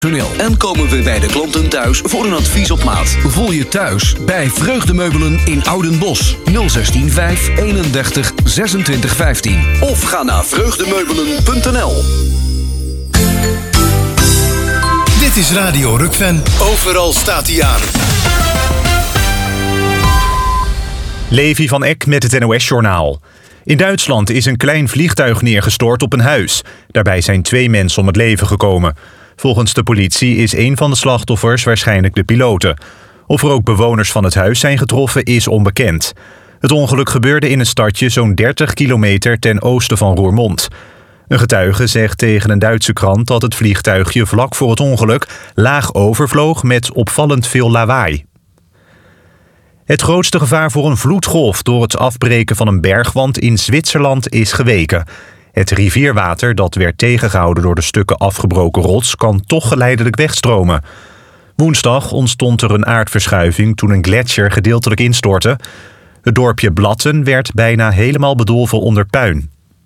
En komen we bij de klanten thuis voor een advies op maat. Voel je thuis bij Vreugdemeubelen in Oudenbosch. 016 5 31 26 15. Of ga naar vreugdemeubelen.nl. Dit is Radio Rukven. Overal staat hij aan. Levi van Eck met het NOS-journaal. In Duitsland is een klein vliegtuig neergestort op een huis. Daarbij zijn 2 mensen om het leven gekomen. Volgens de politie is een van de slachtoffers waarschijnlijk de pilote. Of er ook bewoners van het huis zijn getroffen is onbekend. Het ongeluk gebeurde in een stadje zo'n 30 kilometer ten oosten van Roermond. Een getuige zegt tegen een Duitse krant dat het vliegtuigje vlak voor het ongeluk laag overvloog met opvallend veel lawaai. Het grootste gevaar voor een vloedgolf door het afbreken van een bergwand in Zwitserland is geweken. Het rivierwater dat werd tegengehouden door de stukken afgebroken rots kan toch geleidelijk wegstromen. Woensdag ontstond er een aardverschuiving toen een gletsjer gedeeltelijk instortte. Het dorpje Blatten werd bijna helemaal bedolven onder puin.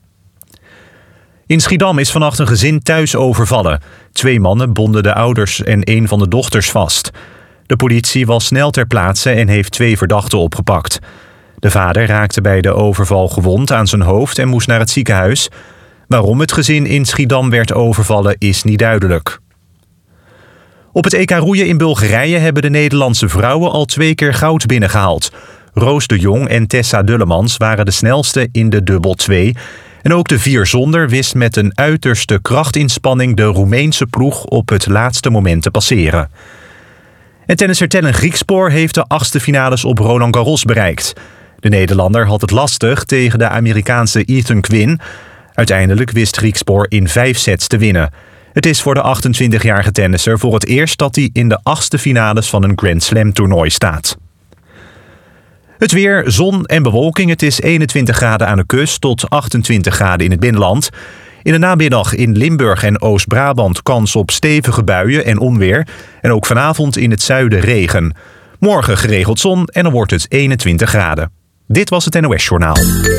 In Schiedam is vannacht een gezin thuis overvallen. 2 mannen bonden de ouders en een van de dochters vast. De politie was snel ter plaatse en heeft 2 verdachten opgepakt. De vader raakte bij de overval gewond aan zijn hoofd en moest naar het ziekenhuis. Waarom het gezin in Schiedam werd overvallen is niet duidelijk. Op het EK roeien in Bulgarije hebben de Nederlandse vrouwen al 2 keer goud binnengehaald. Roos de Jong en Tessa Dullemans waren de snelste in de dubbel 2. En ook de 4 zonder wist met een uiterste krachtinspanning de Roemeense ploeg op het laatste moment te passeren. En tennisser Tellen Griekspoor heeft de 8e finales op Roland Garros bereikt. De Nederlander had het lastig tegen de Amerikaanse Ethan Quinn. Uiteindelijk wist Griekspoor in 5 sets te winnen. Het is voor de 28-jarige tennisser voor het eerst dat hij in de 8e finales van een Grand Slam toernooi staat. Het weer, zon en bewolking. Het is 21 graden aan de kust tot 28 graden in het binnenland. In de namiddag in Limburg en Oost-Brabant kans op stevige buien en onweer. En ook vanavond in het zuiden regen. Morgen geregeld zon en dan wordt het 21 graden. Dit was het NOS-journaal.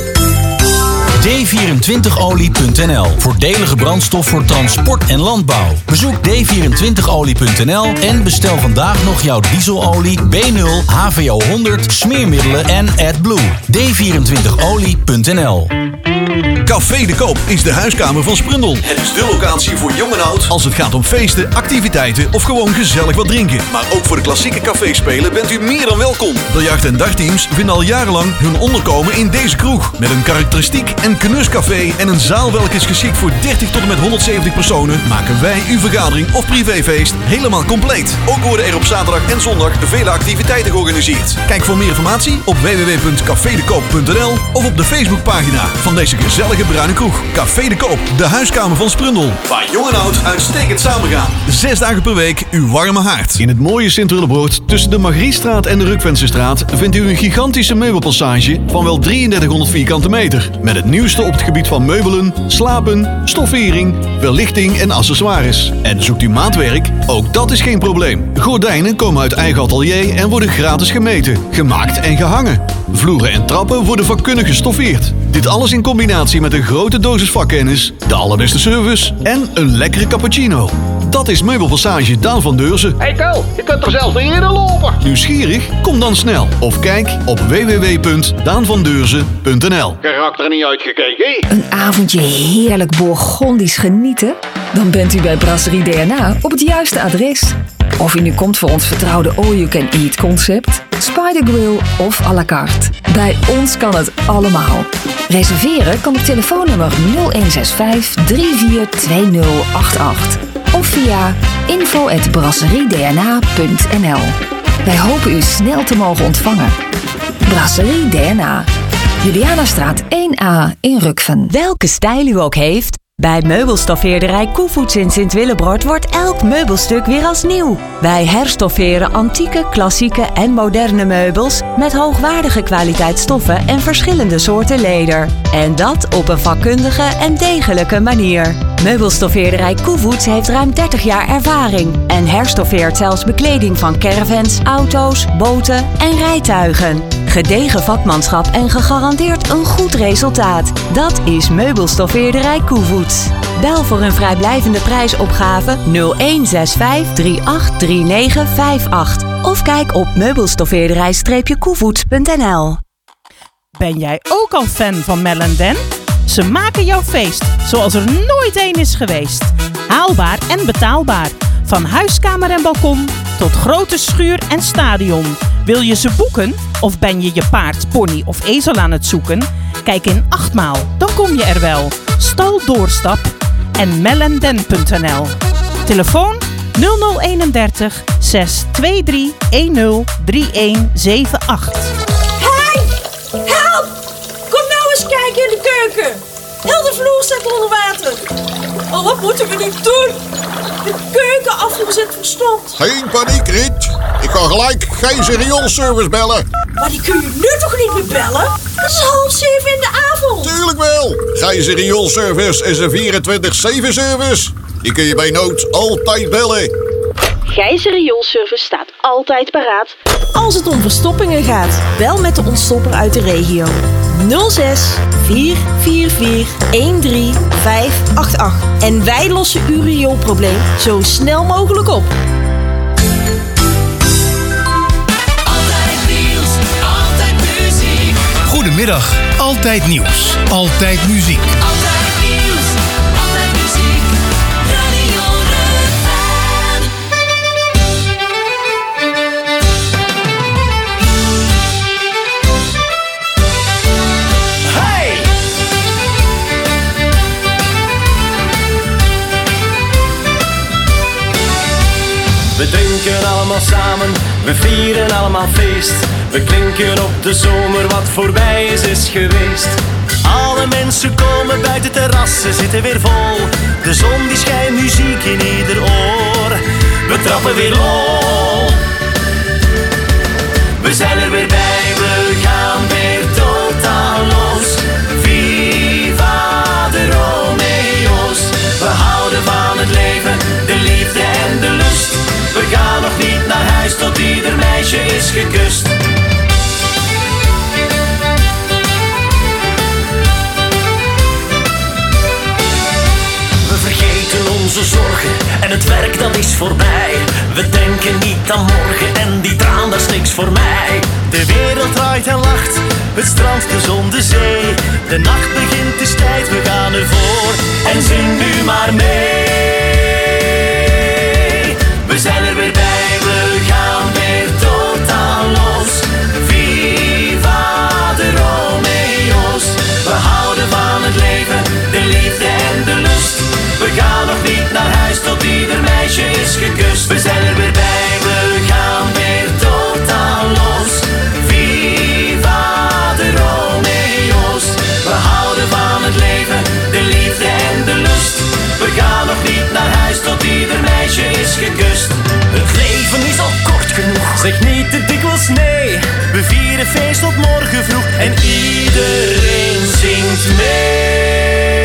D24olie.nl. Voordelige brandstof voor transport en landbouw. Bezoek D24olie.nl en bestel vandaag nog jouw dieselolie, B0, HVO 100, smeermiddelen en AdBlue. D24olie.nl. Café de Koop is de huiskamer van Sprundel. Het is de locatie voor jong en oud als het gaat om feesten, activiteiten of gewoon gezellig wat drinken. Maar ook voor de klassieke caféspelen bent u meer dan welkom. Biljart- en dagteams vinden al jarenlang hun onderkomen in deze kroeg. Met een karakteristiek en knuscafé en een zaal welke is geschikt voor 30 tot en met 170 personen, maken wij uw vergadering of privéfeest helemaal compleet. Ook worden er op zaterdag en zondag vele activiteiten georganiseerd. Kijk voor meer informatie op www.cafedekoop.nl of op de Facebookpagina van deze gezellige bruine kroeg. Café de Koop, de huiskamer van Sprundel. Waar jong en oud uitstekend samengaan. 6 dagen per week uw warme haard. In het mooie Sint-Willebroord tussen de Margriestraat en de Rukvensenstraat vindt u een gigantische meubelpassage van wel 3300 vierkante meter. Met het nieuwste op het gebied van meubelen, slapen, stoffering, verlichting en accessoires. En zoekt u maatwerk? Ook dat is geen probleem. Gordijnen komen uit eigen atelier en worden gratis gemeten, gemaakt en gehangen. Vloeren en trappen worden vakkundig gestoffeerd. Dit alles in combinatie met een grote dosis vakkennis, de allerbeste service en een lekkere cappuccino. Dat is Meubelpassage Daan van Deurzen. Hey Ko, je kunt er zelfs niet in lopen. Nieuwsgierig? Kom dan snel of kijk op www.daanvandeurzen.nl. Karakter er niet uitgekeken. Een avondje heerlijk Bourgondisch genieten? Dan bent u bij Brasserie DNA op het juiste adres. Of u nu komt voor ons vertrouwde all-you-can-eat concept, Spider Grill of à la carte. Bij ons kan het allemaal. Reserveren kan op telefoonnummer 0165 342088 of via info@brasseriedna.nl. Wij hopen u snel te mogen ontvangen. Brasserie DNA. Julianastraat 1A in Rukven. Welke stijl u ook heeft, bij meubelstoffeerderij Koevoets in Sint-Willebroord wordt elk meubelstuk weer als nieuw. Wij herstofferen antieke, klassieke en moderne meubels met hoogwaardige kwaliteit stoffen en verschillende soorten leder. En dat op een vakkundige en degelijke manier. Meubelstoffeerderij Koevoets heeft ruim 30 jaar ervaring en herstoffeert zelfs bekleding van caravans, auto's, boten en rijtuigen. Gedegen vakmanschap en gegarandeerd een goed resultaat. Dat is meubelstoffeerderij Koevoets. Koevoets. Bel voor een vrijblijvende prijsopgave 0165 383958 of kijk op meubelstoffeerderij-koevoets.nl. Ben jij ook al fan van Mel & Den? Ze maken jouw feest zoals er nooit één is geweest. Haalbaar en betaalbaar. Van huiskamer en balkon tot grote schuur en stadion. Wil je ze boeken? Of ben je je paard, pony of ezel aan het zoeken? Kijk in 8 maal, dan kom je er wel. Stal Doorstap en melanden.nl. Telefoon 0031 623 103178. Hey! Help! Kom nou eens kijken in de keuken. Heel de vloer staat onder water. Oh, wat moeten we nu doen? De keukenafvoer zit verstompt. Geen paniek, Riet. Ik ga gelijk Gijzer Rioolservice bellen. Maar die kun je nu toch niet meer bellen? Het is 6:30 in de avond. Tuurlijk wel. Gijzer Rioolservice is een 24/7 service. Die kun je bij nood altijd bellen. Gijzer Rioolservice staat altijd paraat. Als het om verstoppingen gaat, bel met de ontstopper uit de regio. 06 444 13588. En wij lossen uw rioolprobleem zo snel mogelijk op. Altijd nieuws, altijd muziek. Goedemiddag, altijd nieuws, altijd muziek. Altijd nieuws, altijd muziek. Radio Rukven. Hey! We drinken allemaal samen, we vieren allemaal feest. We klinken op de zomer wat voorbij is geweest. Alle mensen komen buiten terrassen, zitten weer vol. De zon die schijnt, muziek in ieder oor. We trappen weer lol. We zijn er weer bij, we gaan weer totaal los. Viva de Romeo's. We houden van het leven, de liefde en de lust. We gaan nog niet naar huis tot ieder meisje is gekust. We vergeten onze zorgen en het werk dat is voorbij. We denken niet aan morgen en die traan dat is niks voor mij. De wereld draait en lacht, het strand, de zon, de zee. De nacht begint, het is tijd, we gaan ervoor. En zing nu maar mee. We zijn er weer bij, we gaan weer totaal los. Viva de Romeo's. We houden van het leven, de liefde en de lust. We gaan nog niet naar huis tot ieder meisje is gekust. We zijn er weer bij, we gaan weer totaal los. Viva de Romeo's. We houden van het leven, de liefde en de lust. We gaan nog niet naar huis tot ieder meisje is gekust. Het leven is al kort genoeg, zeg niet te dikwijls nee. We vieren feest tot morgen vroeg en iedereen zingt mee.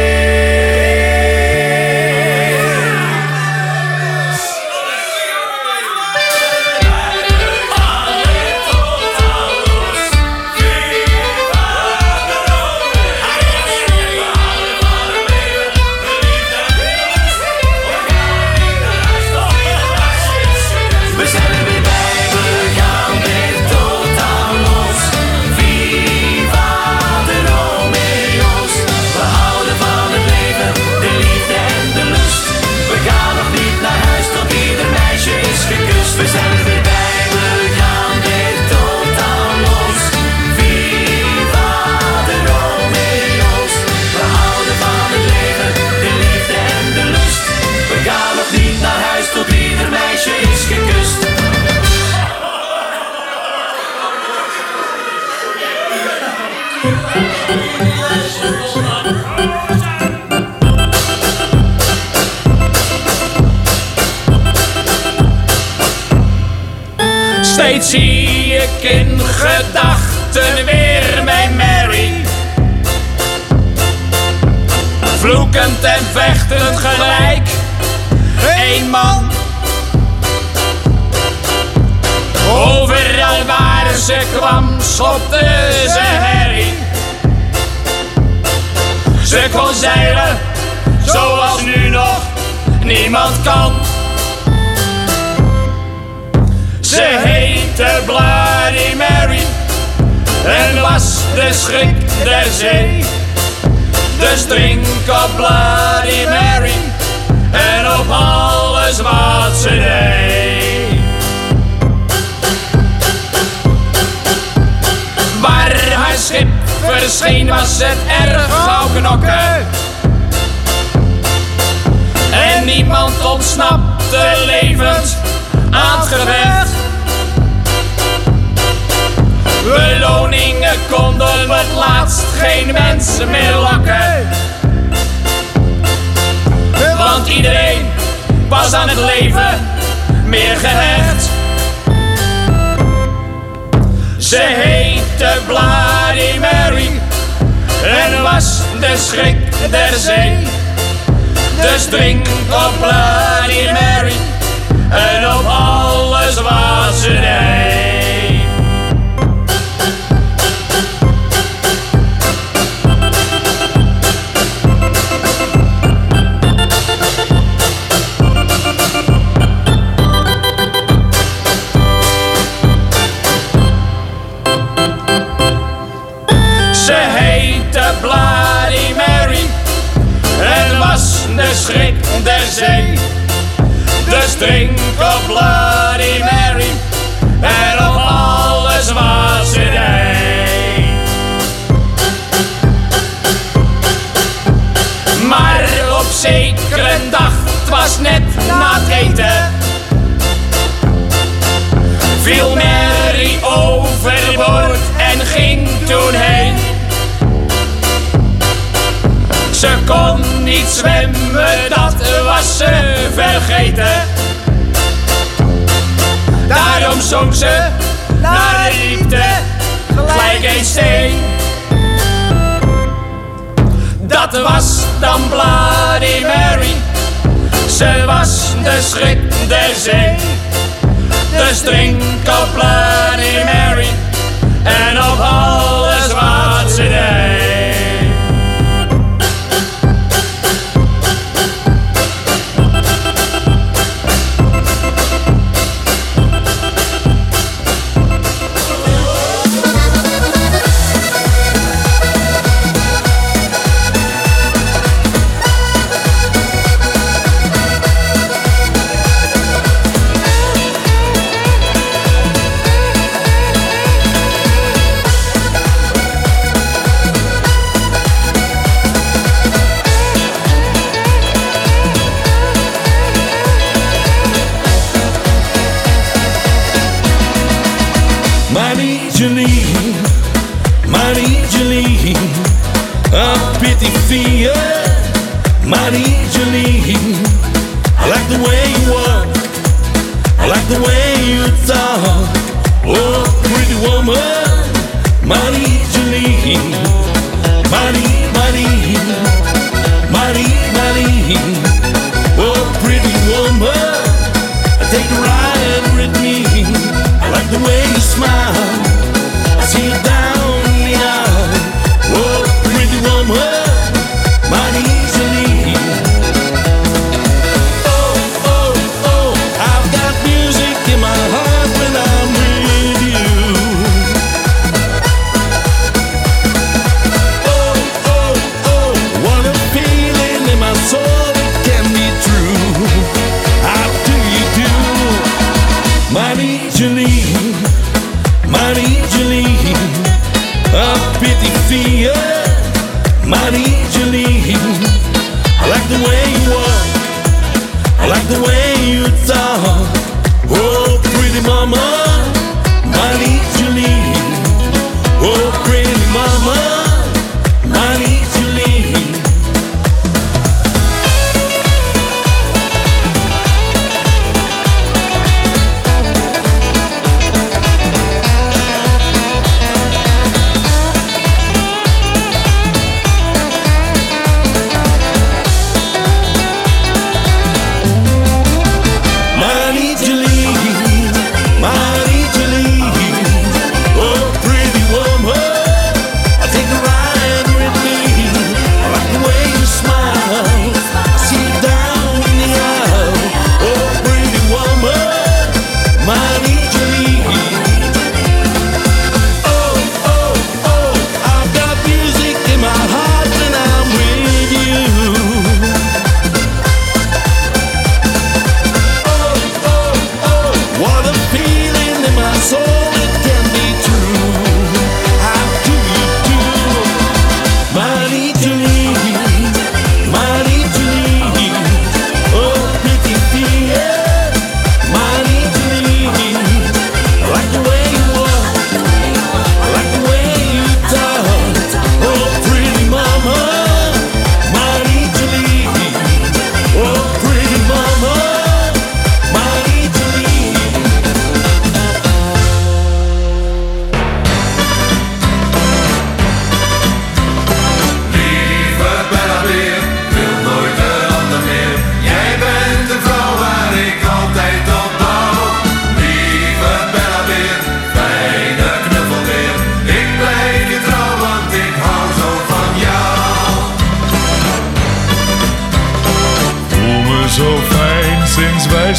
Steeds zie ik in gedachten weer mijn Mary. Vloekend en vechtend gelijk, één man. Overal waar ze kwam, schopte ze herrie. Ze kon zeilen, zoals nu nog niemand kan. Ze heette Bloody Mary en was de schrik der zee. Dus drink op Bloody Mary en op alles wat ze deed. Waar haar schip verscheen was het erg gauw knokken. En niemand ontsnapte levend aan het gevecht. Beloningen konden het laatst geen mensen meer lokken. Want iedereen was aan het leven meer gehecht. Ze heette Bloody Mary en was de schrik der zee. Dus drink op Bloody Mary en op alles wat ze deed. Ze heette Bloody Mary en was de schrik der zee. Dus drink op Bloody Mary en op alles wat ze deed. Maar op zekere dag, het was net na het eten, viel Mary overboord en ging toen heen. Ze kon niet zwemmen, dat was ze vergeten. Daarom zonk ze naar de diepte, gelijk een steen. Dat was dan Bloody Mary, ze was de schrik der zee. Dus drink op Bloody Mary en op alles wat ze deed.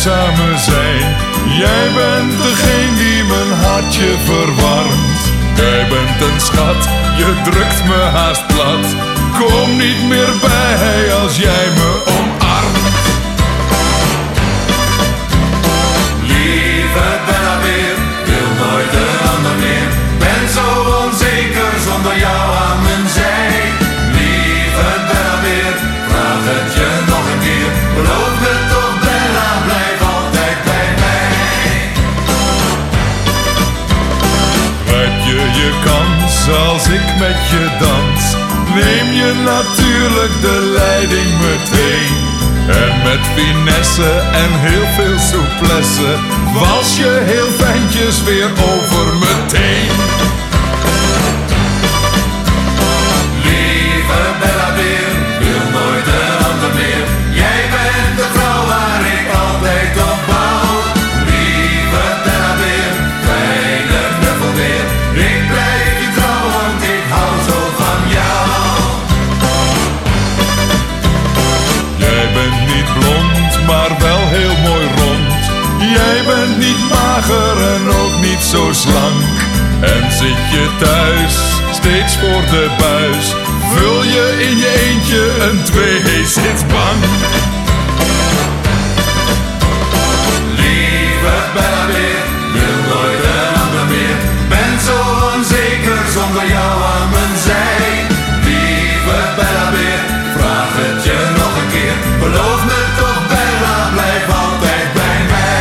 samen zijn. Jij bent degene die mijn hartje verwarmt. Jij bent een schat, je drukt me haast plat. Kom niet meer bij als jij me omarmt. Lieve Bella weer, wil nooit een ander meer. Ben zo onzeker zonder jou aan mijn zij. Lieve Bella weer, vraag het je nog een keer. Beloof me toch Bella, blijf altijd bij mij. Grijp je kans als ik met je dans. Neem je natuurlijk de leiding meteen. En met finesse en heel veel souplesse was je heel fijntjes weer over meteen. Lieve Bella weer, wil nooit een ander meer. Jij bent de vrouw waar ik altijd op bouw. Lieve Bella weer, fijne knuffel weer. Ik blijf je trouw, want ik hou zo van jou. Jij bent niet blond, maar wel heel mooi rond. Jij bent niet mager en ook niet zo slank. En zit je thuis, steeds voor de buis. Vul je in je eentje een twee-zitsbank. Lieve Bella weer, wil nooit een ander meer. Ben zo onzeker zonder jou aan mijn zij. Lieve Bella weer, vraag het je nog een keer. Beloof me toch Bella, blijf altijd bij mij.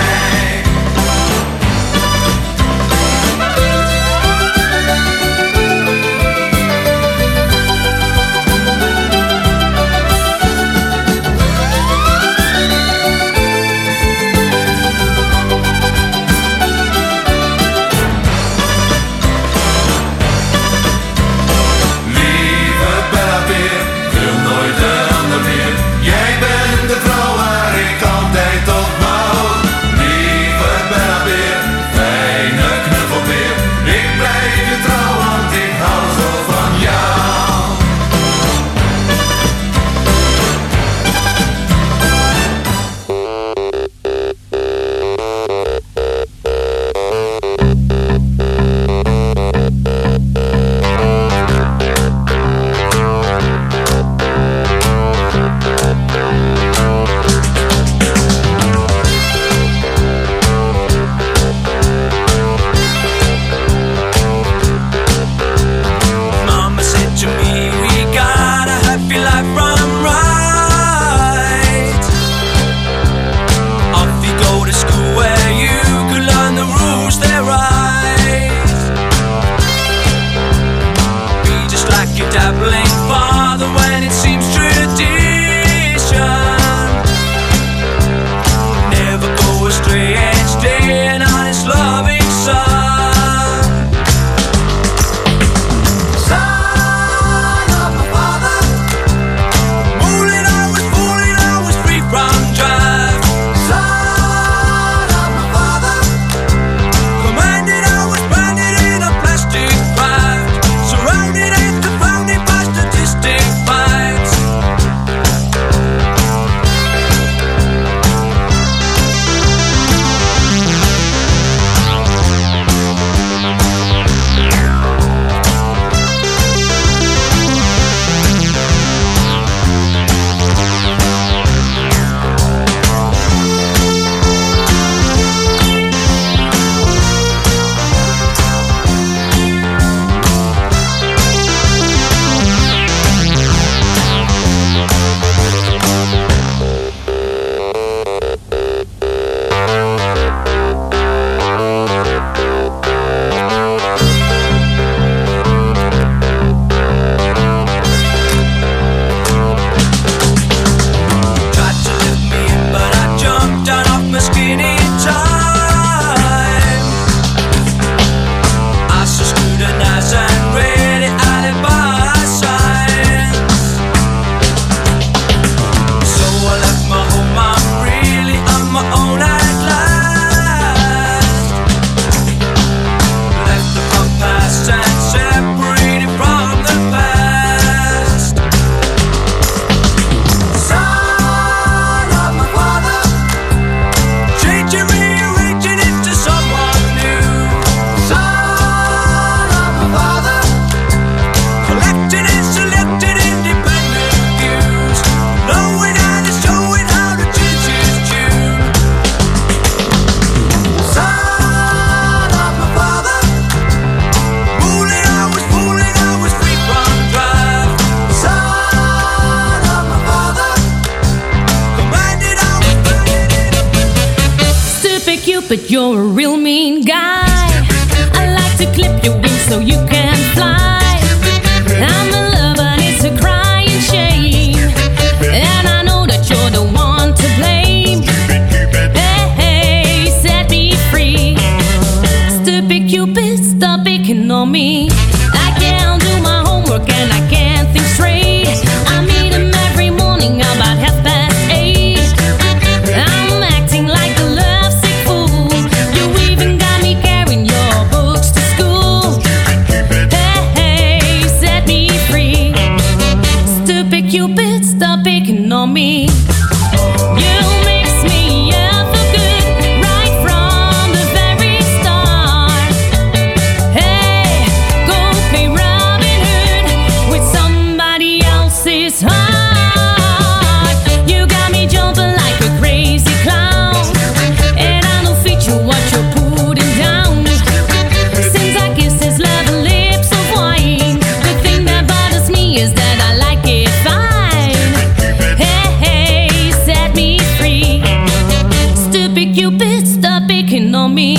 Cupid, you're a real mean guy. I like to clip your wings so you can fly. I'm the lover, it's a crying shame, and I know that you're the one to blame. Hey, set me free. Stupid Cupid, stop picking on me. I can't do my homework and I can't think straight. I meet him every morning about 8:30. I'm acting like a lovesick fool. You even got me carrying your books to school. Hey, set me free. Stupid Cupid, stop picking on me. You mix me up for good right from the very start. Hey, go play Robin Hood with somebody else's heart. You got me jumping like a crazy clown, and I don't feature what you're putting down. Since I kiss his lovely lips of wine, the thing that bothers me is that I like it fine. Hey, set me free. Stupid Cupid, stop picking on me.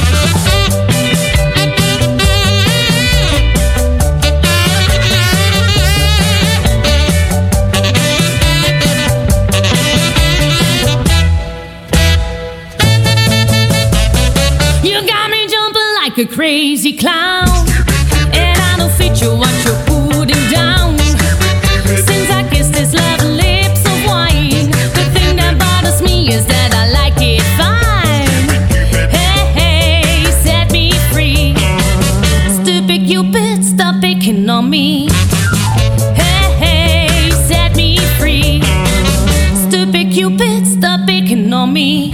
You got me jumping like a crazy clown, and I don't feature what you're putting down. Since I kissed his lovely lips of wine, the thing that bothers me is that I like it fine. Hey, set me free. Stupid Cupid, stop picking on me. Hey, set me free. Stupid Cupid, stop picking on me.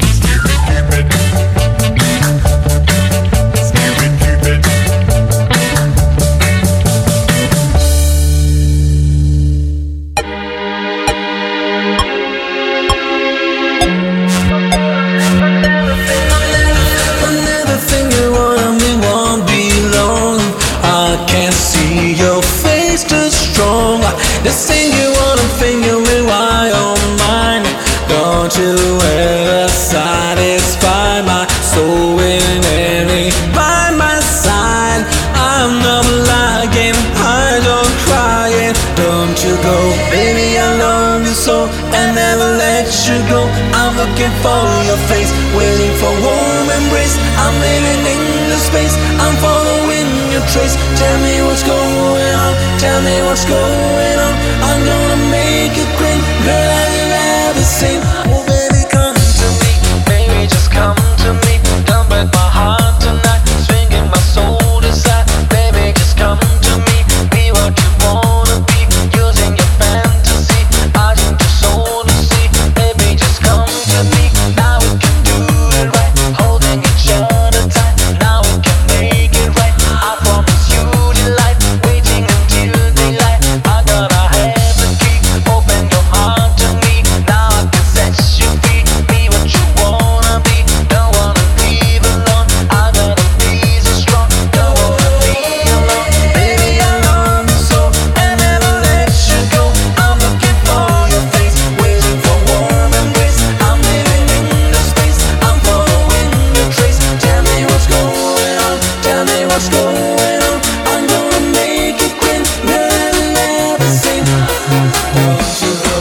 Whenever think you want me, won't be long. I can't see your face too strong. This thing you wanna finger me, why on mine? Don't you ever satisfy my soul in any by my side? I'm not lying, I don't crying. Don't you go, baby, I love you so, and never let you go. I'm looking for your face, waiting for warm embrace. I'm living in the space, I'm following your trace. Tell me what's going on, tell me what's going on. I'm gonna make it great, girl, have you ever seen? Oh baby, come to me, baby, just come to me. Don't break my heart tonight, swinging my soul aside. Baby, just come to me, be what you wanna be, using your fantasy. I need your soul to see, baby, just come to me. Now we can do it right, holding each other tight. Now we can make it right, I promise you delight. Waiting until daylight, I gotta have the key. Open your heart to me, now I can set you free. Be what you wanna be, don't wanna leave alone. I gotta be so strong, don't wanna be alone. Baby, I love you so, and never let you go. I'm looking for your face, waiting for warm embrace. I'm living in the space, I'm following your trace. Tell me what's going on, tell me what's going on. I'm gonna make it quick, never, never seen. Don't you go.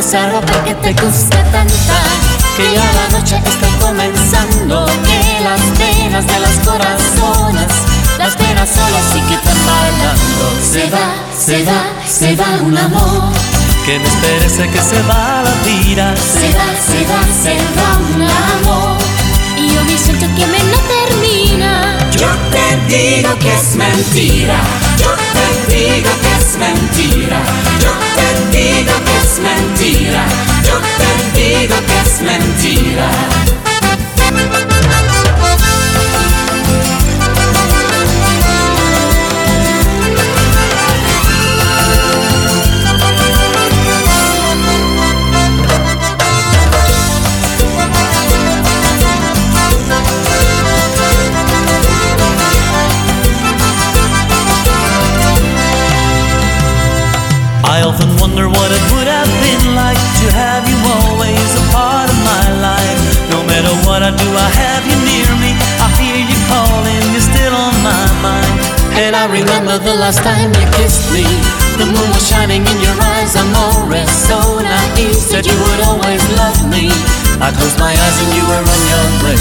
algo porque te gusta tanta, que ya la noche está comenzando, que las penas de los corazones, las penas solo sí que están bailando. Se va un amor. Que me esperes, sé que se va la vida. Se va un amor. Y yo me siento que me no termina. Yo te digo que es mentira. Yo te digo que es mentira. Yo te digo que es mentira. Yo te digo que es mentira. I often wonder what it would have been like to have you always a part of my life. No matter what I do, I have you near me. I hear you calling, you're still on my mind. And I remember the last time you kissed me. The moon was shining in your eyes, amore, so naive. Said you would always love me. I closed my eyes and you were on your way.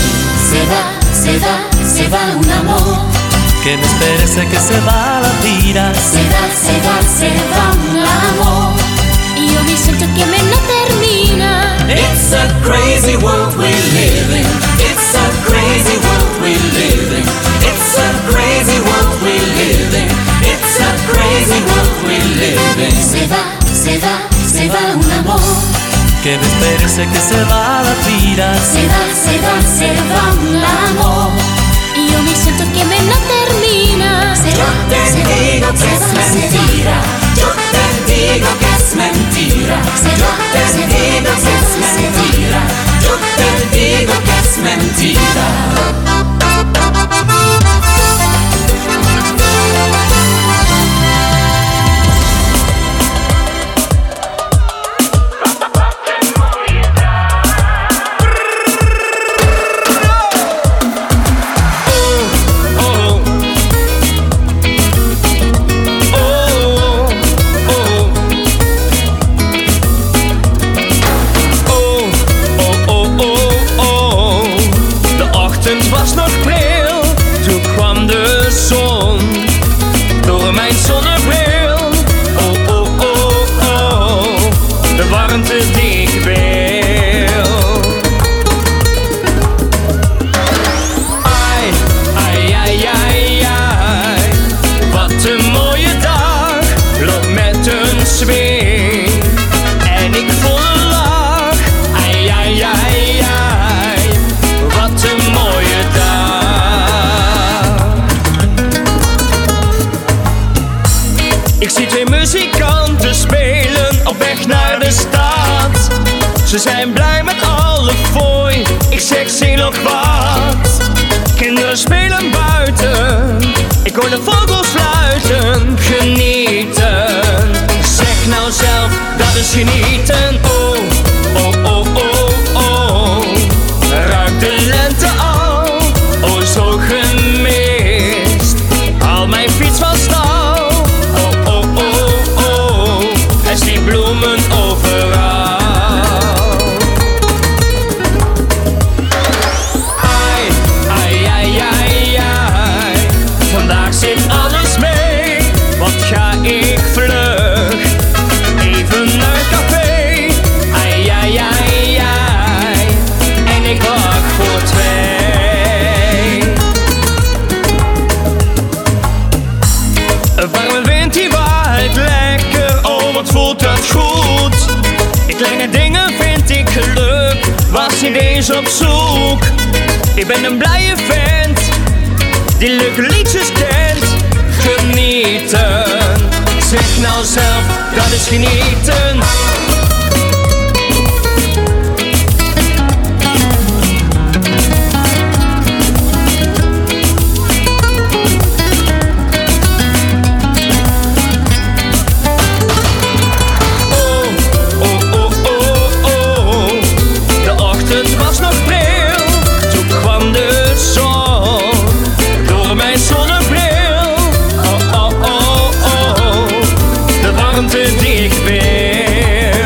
Se va un amor. Que me esperes, sé que se va la vida. Se va un amor. Y yo me siento que me no termina. It's a crazy world we live in. It's a crazy world we live in. It's a crazy world we live in. It's a crazy world we live in. Se va un amor. Que me esperes, sé que se va la vida. Se va un amor. Y yo me siento que me no termina. Yo te digo que es mentira. Yo te digo que es mentira. Yo te digo que es mentira. Yo te digo que es mentira. Ze zijn blij met alle fooi, ik zeg zie nog wat. Kinderen spelen buiten, ik hoor de vogels fluiten. Genieten, zeg nou zelf, dat is genieten. Oh, oh, oh, oh, oh. Ruikt de lente al, oh zo gemist. Al mijn fiets van stal, oh, oh, oh, oh. En zie bloemen overal. Kleine dingen vind ik geluk, was niet eens op zoek. Ik ben een blije vent, die leuke liedjes kent. Genieten, zeg nou zelf, dat is genieten. warmte die ik wil.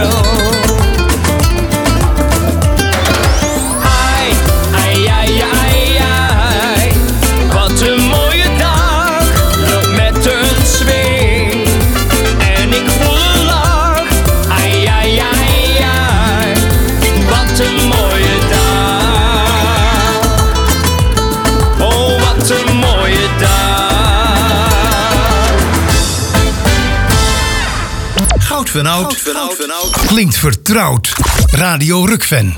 Oud van oud. Klinkt vertrouwd. Radio Rukven.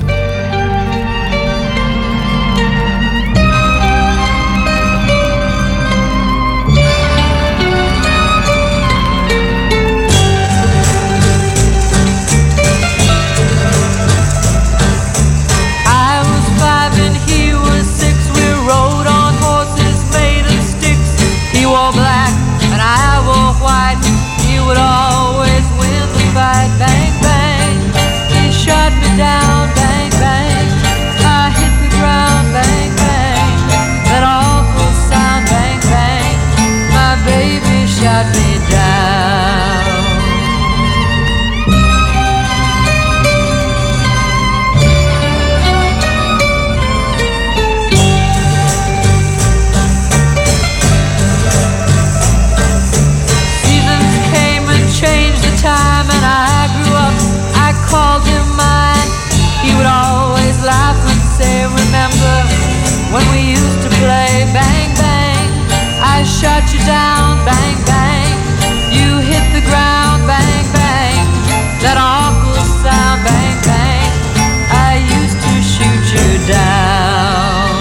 Shut you down, bang, bang. You hit the ground, bang, bang. That awful sound, bang, bang. I used to shoot you down.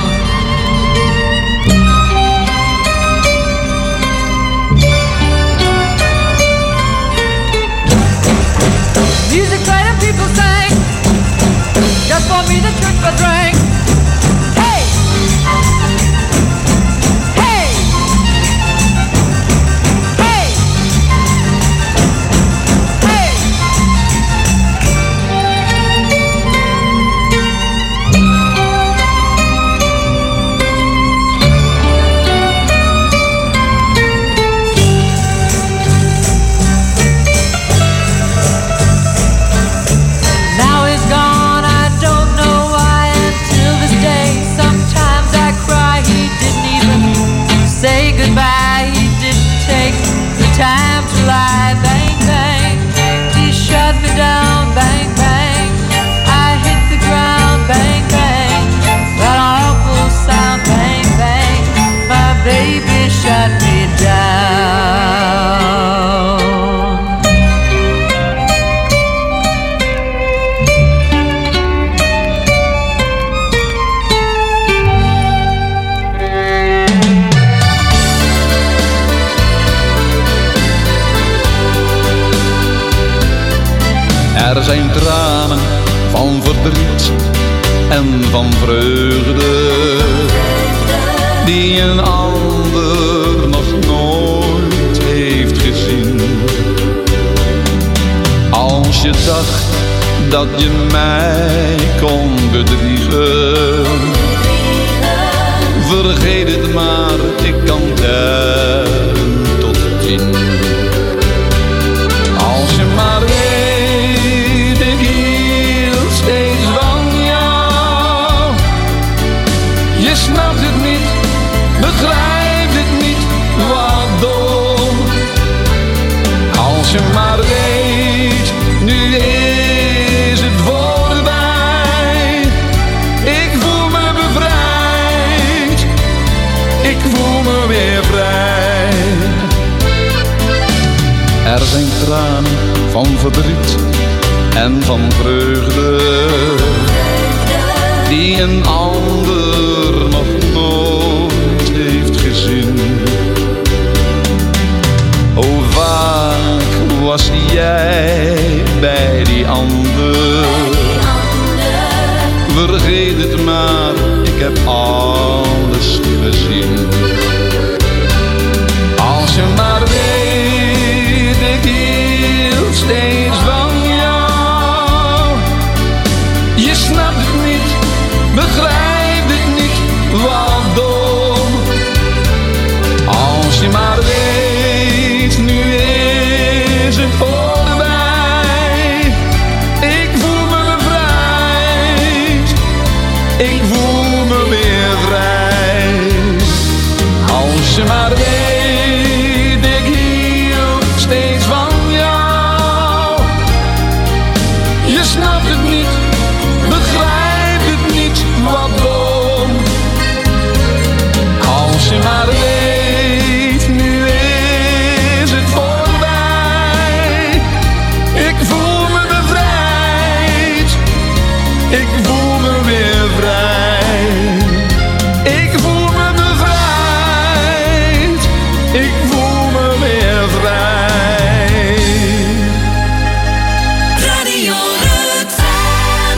Music played and people sang. Just for me the trick was rang. Hey! Goodbye, he didn't take the time to lie, bang, bang. He shut me down, bang, bang. I hit the ground, bang, bang. That awful sound, bang, bang. My baby shut me down. Er zijn tranen van verdriet en van vreugde, die een ander nog nooit heeft gezien. Als je dacht dat je mij kon bedriegen, vergeet het maar, ik kan tellen tot 10. Als je maar weet, ik hield steeds van jou. Je snapt het niet, begrijpt het niet, wat dom. Als je maar weet, nu is het voorbij. Ik voel me bevrijd, ik voel me weer vrij. Er zijn tranen van verdriet en van vreugde, die een ander nog nooit heeft gezien. Hoe vaak was jij bij die ander? Vergeet het maar, ik heb alles gezien. Als je maar weet, ik hield steeds van jou. Je snapt het niet, begrijpt het niet, wat dom. Als je maar weet, nu is het voorbij. Ik voel me bevrijd, ik voel me weer vrij. Als je maar weet, ik hield steeds van jou. Je snapt het niet, begrijpt het niet, wat dom. Als je maar weet, nu is het voorbij. ik voel me weer vrij. Radio Rukvan.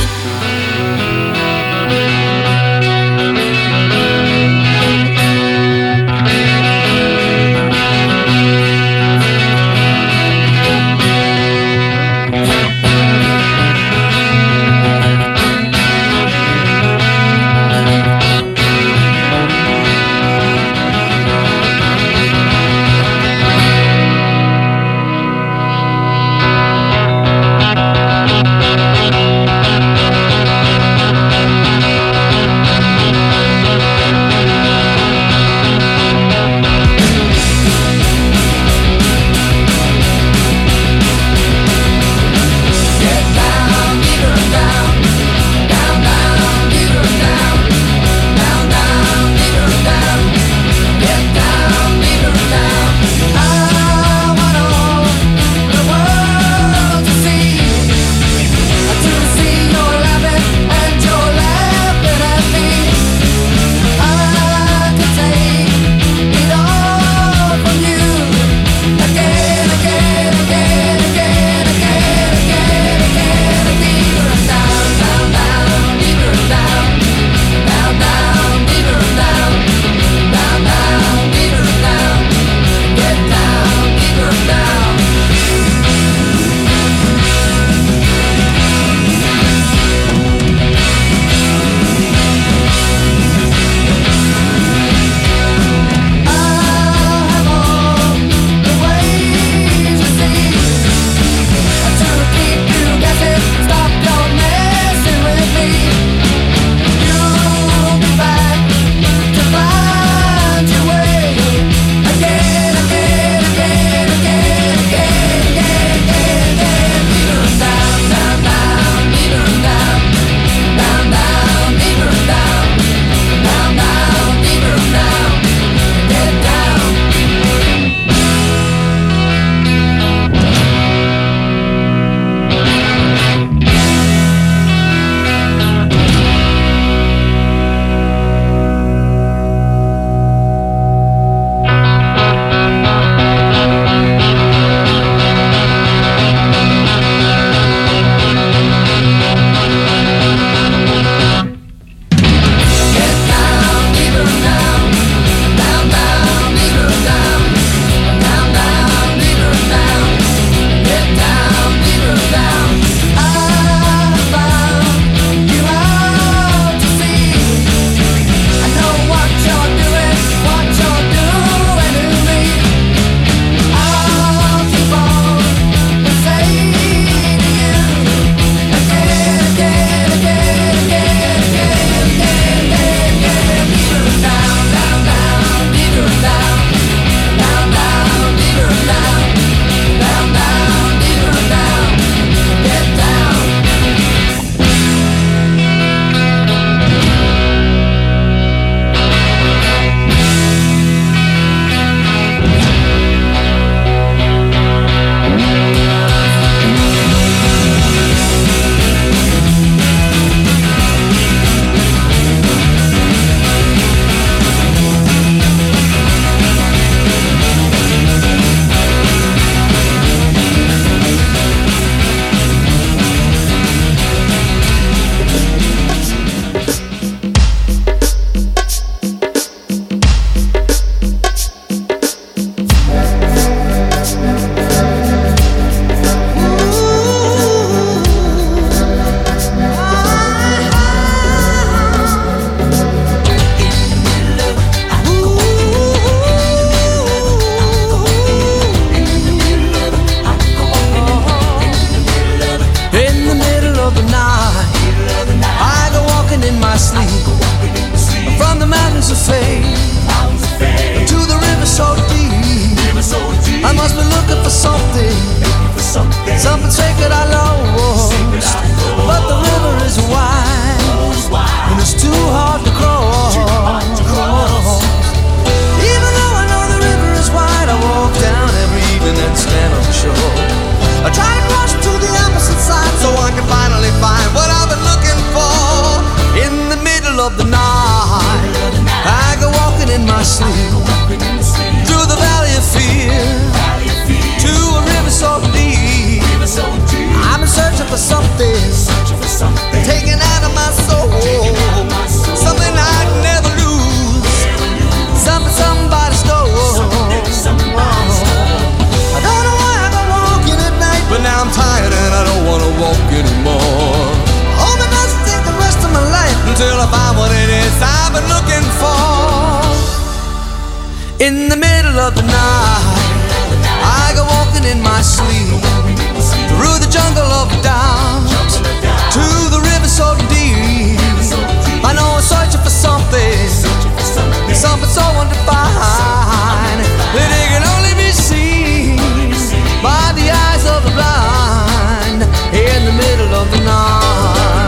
the middle of the night, I go walking in my sleep through the jungle of doubt to the river so deep. I know I'm searching for something, something so undefined that it can only be seen by the eyes of the blind in the middle of the night.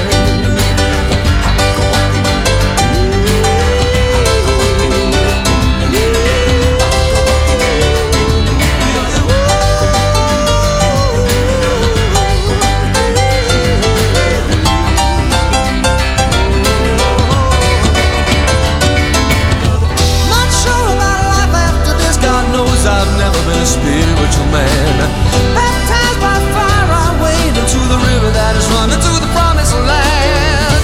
I've never been a spiritual man. Baptized by fire, I wade into the river that is running to the promised land.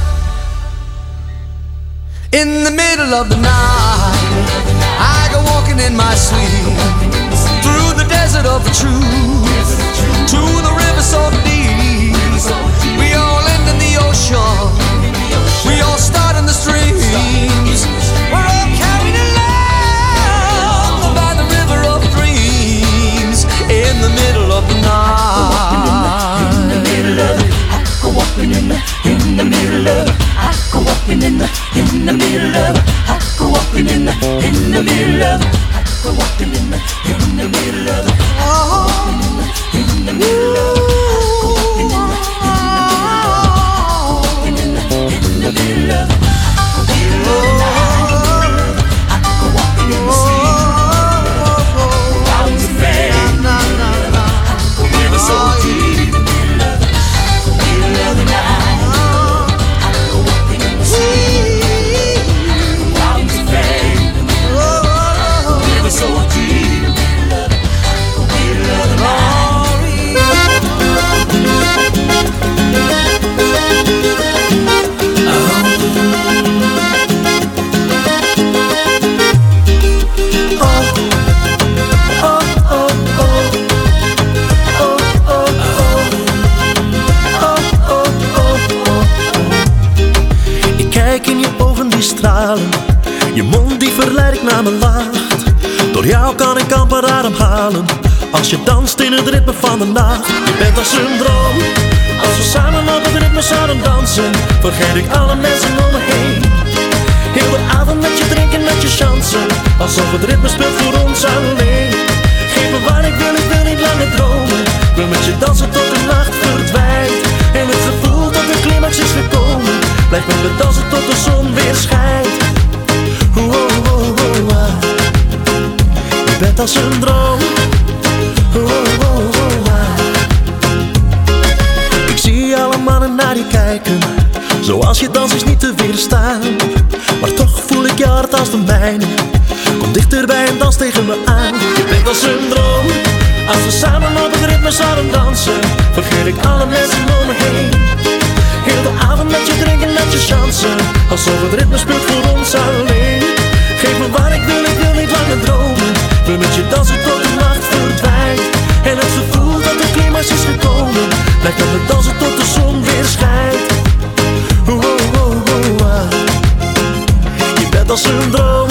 In the middle of the night, I go walking in my sleep through the desert of the truth to the river so deep. We all end in the ocean. We all start in the streams. We're all carried along by the river of dreams in the middle of the night. In the middle of it, I go walking in the middle of it. I go walking in the middle of it. I go walking in the middle of it. I go walking in the middle of it. Oh, in the middle of it. In the middle of it. Je mond die verleid ik naar me lacht. Door jou kan ik amper ademhalen. Als je danst in het ritme van de nacht. Je bent als een droom. Als we samen op het ritme zouden dansen, vergeet ik alle mensen om me heen. Heel de avond met je drinken, met je chansen. Alsof het ritme speelt voor ons alleen. Geef me waar ik wil niet langer dromen. Wil met je dansen tot de nacht verdwijnt. En het gevoel dat de climax is gekomen. Blijf met me dansen tot de zon weer schijnt. Je bent als een droom. Ik zie alle mannen naar je kijken. Zoals je dans is niet te weerstaan. Maar toch voel ik je hart als de mijne. Kom dichterbij en dans tegen me aan. Je bent als een droom. Als we samen op het ritme zouden dansen, vergeet ik alle mensen om me heen. Heel de avond met je drinken, met je chansen. Alsof het ritme speelt voor ons alleen. Geef me waar ik wil niet langer dromen. Wil met je dansen tot de nacht verdwijnt. En het gevoel dat de climax is gekomen. Blijf met me dansen tot de zon weer schijnt. Je bent als een droom.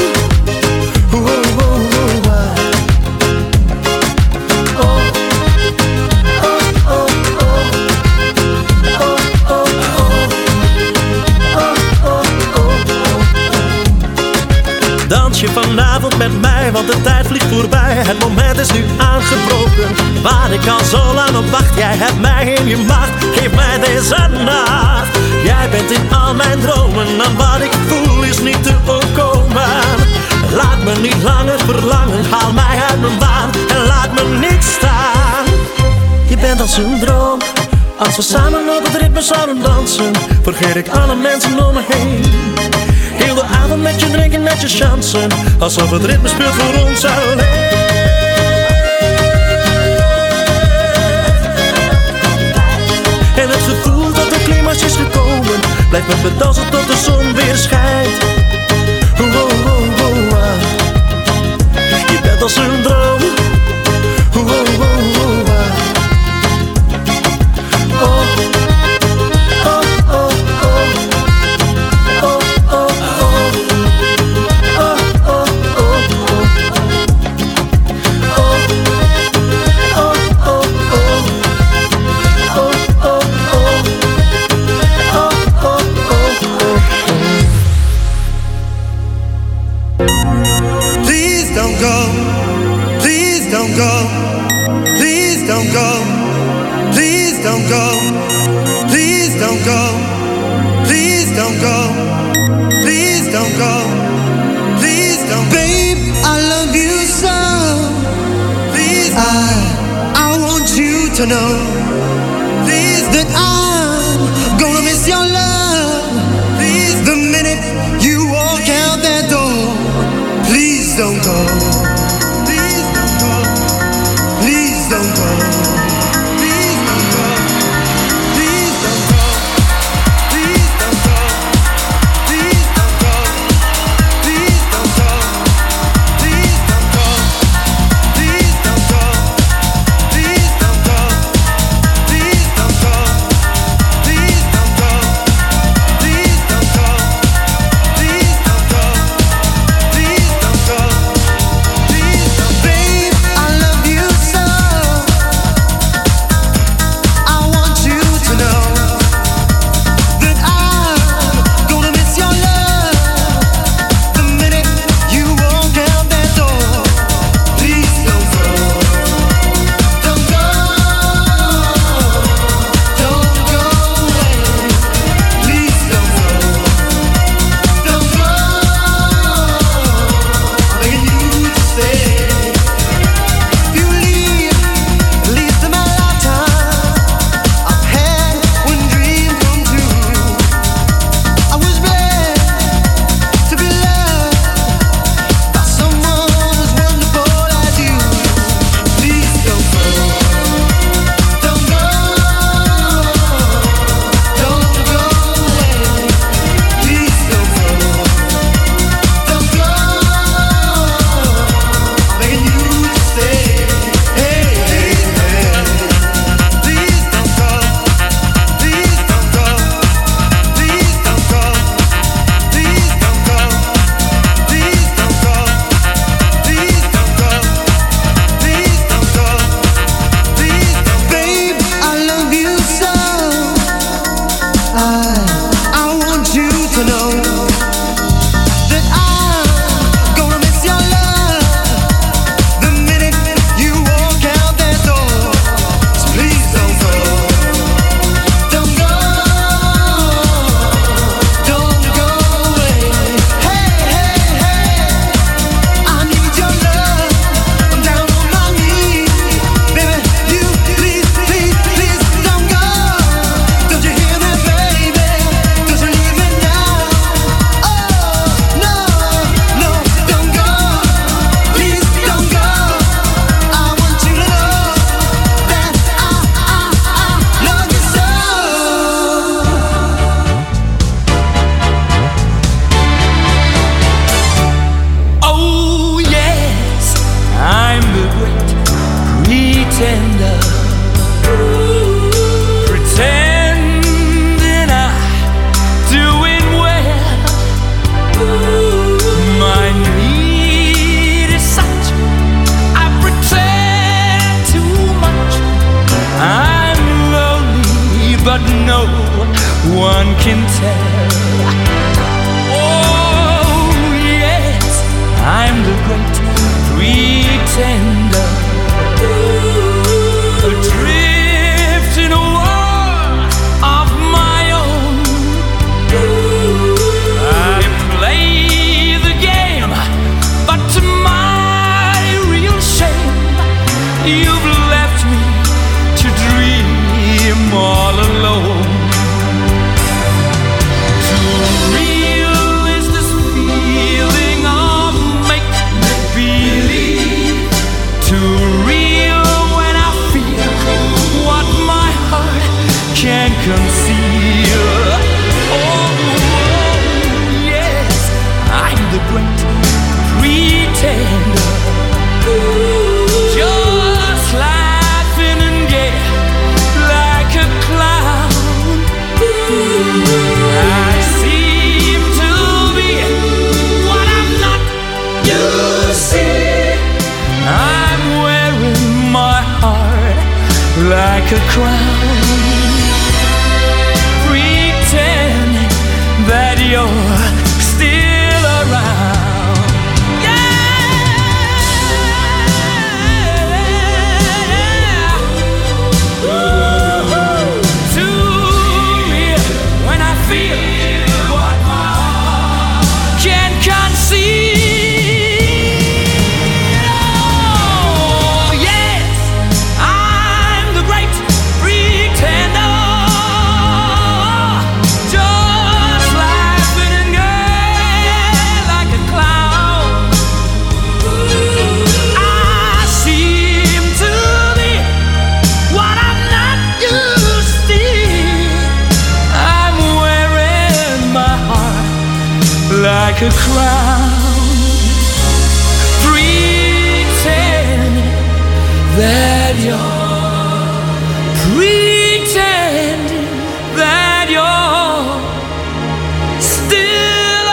Dans je vanavond met mij, want de tijd vliegt voorbij. Het moment is nu aangebroken, waar ik al zo lang op wacht. Jij hebt mij in je macht, geef mij deze nacht. Jij bent in al mijn dromen, en wat ik voel is niet te voorkomen. Laat me niet langer verlangen, haal mij uit mijn baan en laat me niet staan. Je bent als een droom. Als we samen op het ritme zouden dansen, vergeet ik alle mensen om me heen. Heel de avond met je drinken, met je chansen. Alsof het ritme speelt voor ons alleen. En het gevoel dat de climax is gekomen, blijft met me dansen tot de zon weer schijnt. Je bent als een droom. don't go. Please don't go. Please don't go. Please don't go. Please don't go. Please don't go. Please don't go. Please don't. Babe, I love you so. Please. I want you to know. Please that I'm gonna miss your love. Please the minute you walk out that door. Please don't go. Please don't go. Please don't go. Please don't go. Please don't go. Please don't go. Please don't go. Please don't go. Please don't go. Please don't go. Please don't go. Please don't go. Please don't go. Please don't go. Please don't go. Please don't go. Please don't. Babe, I love you so. I want you to know that I'm gonna miss your love the minute you walk out that door. Please don't go. Don't go. Don't go away. Please don't go. Don't go. I'm begging you to stay. If you leave, at least in my lifetime, I've had one dream come true. I was blessed to be loved by someone as wonderful as you. Please don't go. Don't go. Don't go away. Please don't go. Don't go. I'm begging you to stay. Hey, hey, hey. Please don't go. Please don't go. Please don't go. Please don't go. Please don't go. Please don't go. Please don't go. Please don't. Babe, I love you so. I want you to know that I'm gonna miss your love the minute you walk out that door. So please don't go. Don't go. Don't go away. Hey, hey, hey. I need your love. I'm down on my knees. Baby, you please, please, please don't go. Don't you hear me, baby? Don't you leave me now. Oh, no, no, don't go. Please don't go. I want you to know that I love you so. Oh yes, I'm the great pretender. Pretending I'm doing well. My need is such, I pretend too much. I'm lonely, but no one can tell. Oh yes, I'm the great pretender. Adrift in a world of my own. I play the game, but to my real shame, you've left me to dream all alone. Too real is this feeling of make-believe. Too real when I feel what my heart can't conceal. Oh, yes, I'm the great pretender. Just laughing and gay like a clown. I seem to be what I'm not. You see, I'm wearing my heart like a crown. Pretending that you're still around. Yeah! like a crown. Pretend that pretend that you're still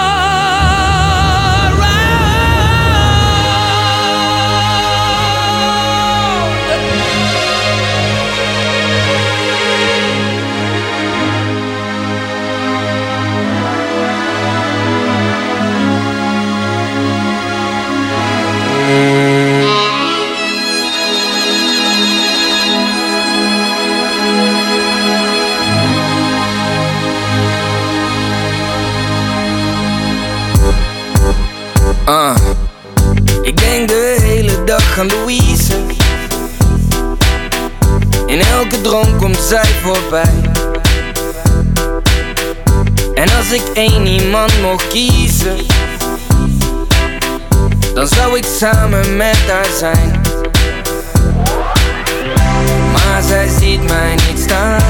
Ik denk de hele dag aan Louise. In elke droom komt zij voorbij. En als ik één iemand mocht kiezen, dan zou ik samen met haar zijn. Maar zij ziet mij niet staan.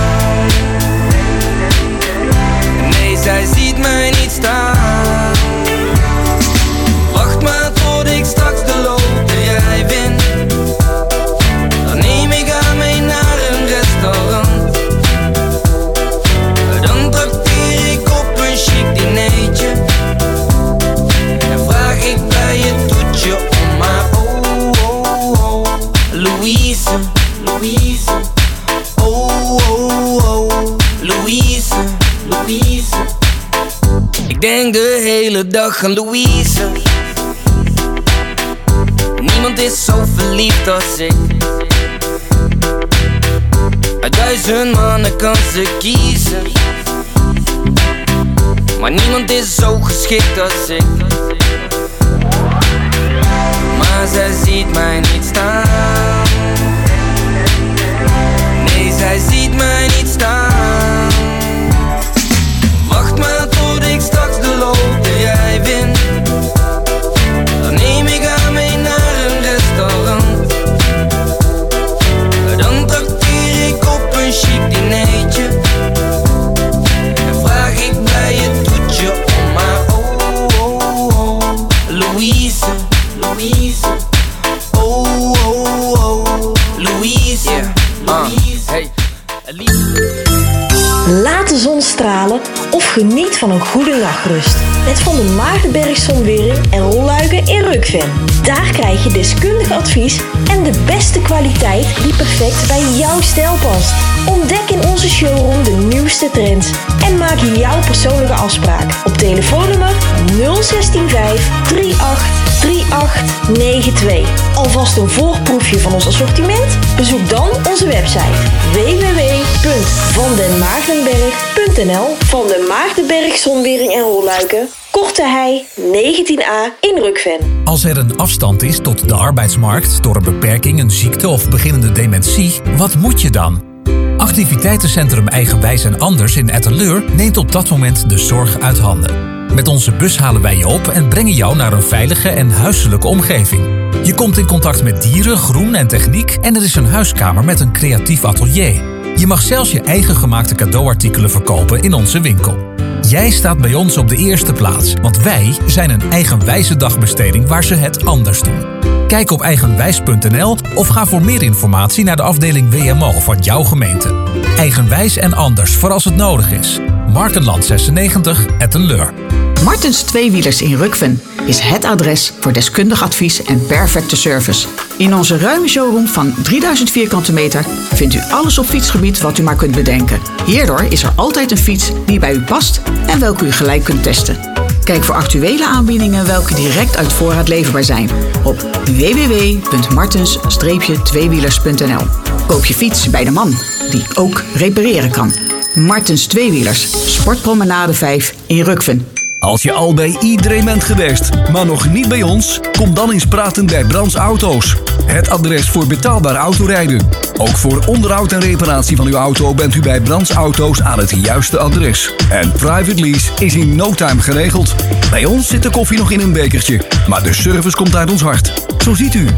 Nee, zij ziet mij niet staan. Wacht maar tot ik straks de loterij win. Dan neem ik haar mee naar een restaurant. Dan trakteer ik op een chic dinertje. En vraag ik bij het toetje om haar. Oh, oh, oh, Louise, Louise. Oh, oh, oh, Louise, Louise. Ik denk de hele dag aan Louise. Niemand is zo verliefd als ik. Uit 1000 mannen kan ze kiezen. Maar niemand is zo geschikt als ik. Maar zij ziet mij niet staan. Nee, zij ziet mij niet staan. Wacht maar tot ik straks de loterij win. Dan neem ik haar mee naar een restaurant. Dan trakteer ik op een chic dinertje. En vraag ik bij het toetje om haar. Oh, oh, oh, Louise, Louise. Oh, oh, oh, Louise, Louise. Hey. Laat de zon stralen of geniet van een goede nachtrust. Met Van der Maagdenberg Zonwering en Rolluiken in Rukven. Daar krijg je deskundig advies en de beste kwaliteit die perfect bij jouw stijl past. Ontdek in onze showroom de nieuwste trends en maak jouw persoonlijke afspraak op telefoonnummer 0165 38 3892. Alvast een voorproefje van ons assortiment? Bezoek dan onze website www.vandenmaagdenberg.nl. Van de Maagdenberg Zonwering en Rolluiken, Korte Hei 19A in Rukven. Als er een afstand is tot de arbeidsmarkt door een beperking, een ziekte of beginnende dementie, wat moet je dan? Activiteitencentrum Eigenwijs en Anders in Etteleur neemt op dat moment de zorg uit handen. Met onze bus halen wij je op en brengen jou naar een veilige en huiselijke omgeving. Je komt in contact met dieren, groen en techniek en er is een huiskamer met een creatief atelier. Je mag zelfs je eigen gemaakte cadeauartikelen verkopen in onze winkel. Jij staat bij ons op de eerste plaats, want wij zijn een eigenwijze dagbesteding waar ze het anders doen. Kijk op eigenwijs.nl of ga voor meer informatie naar de afdeling WMO van jouw gemeente. Eigenwijs en Anders voor als het nodig is. Markenland 96, Etteleur. Martens Tweewielers in Rukven is het adres voor deskundig advies en perfecte service. In onze ruime showroom van 3000 vierkante meter vindt u alles op fietsgebied wat u maar kunt bedenken. Hierdoor is er altijd een fiets die bij u past en welke u gelijk kunt testen. Kijk voor actuele aanbiedingen welke direct uit voorraad leverbaar zijn op www.martens-tweewielers.nl. Koop je fiets bij de man die ook repareren kan. Martens Tweewielers, Sportpromenade 5 in Rukven. Als je al bij iedereen bent geweest, maar nog niet bij ons, kom dan eens praten bij Brands Auto's. Het adres voor betaalbaar autorijden. Ook voor onderhoud en reparatie van uw auto bent u bij Brands Auto's aan het juiste adres. En private lease is in no time geregeld. Bij ons zit de koffie nog in een bekertje, maar de service komt uit ons hart. Zo ziet u,